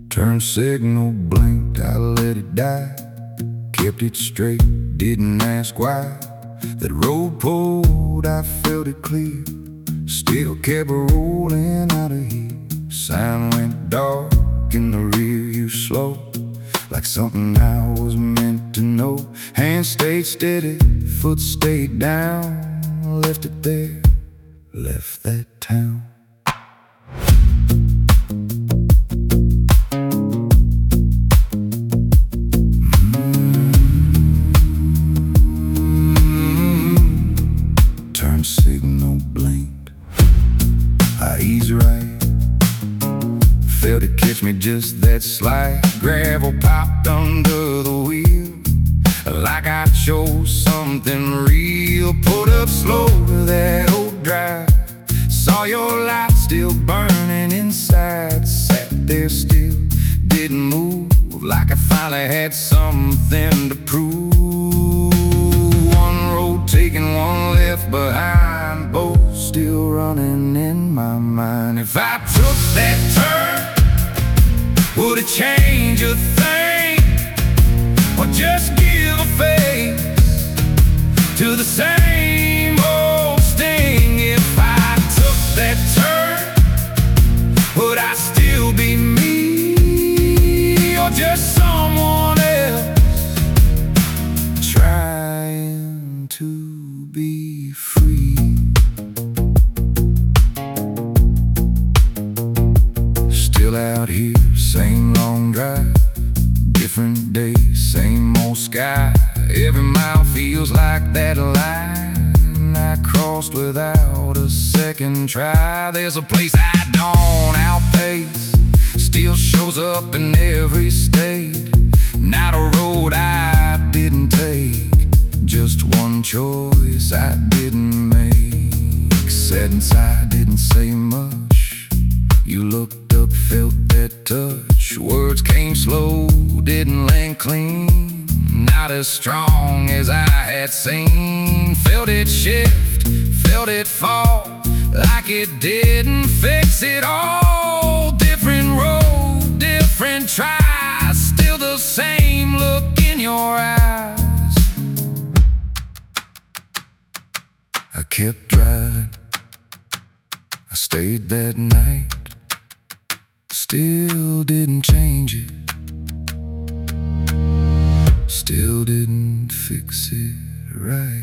Turn signal blinked, I let it die. Kept it straight, didn't ask why. That road pulled, I felt it clear. Still kept rolling out of here. Sign went dark in the rear, you slow, like something I was meant to know. Hand stayed steady, foot stayed down. Left it there, left that town. Turn signal blinked, I ease right. Felt it catch me just that slight. Gravel popped under the wheel, like I chose something real. Pulled up slow to that old drive. Saw your light still burning inside. Sat there still, didn't move, like I finally had something to prove. One road taking, one left behind, both still running in my mind. If I took that turn, would it change a thing? Or just give a face to the same old sting? If I took that turn, would I still be me? Or just someone else trying to be free? Still out here, same long drive, different day, same old sky. Every mile feels like that line I crossed without a second try. There's a place I don't outpace, still shows up in every state. Not a road I didn't take, just one choice I didn't make. Sat inside, didn't say much. You looked up, felt that touch. Words came slow, didn't land clean. Not as strong as I had seen. Felt it shift, felt it fall, like it didn't fix it all. Different road, different try, still the same look in your eyes. I kept driving, I stayed that night. Still didn't change it, still didn't fix it right.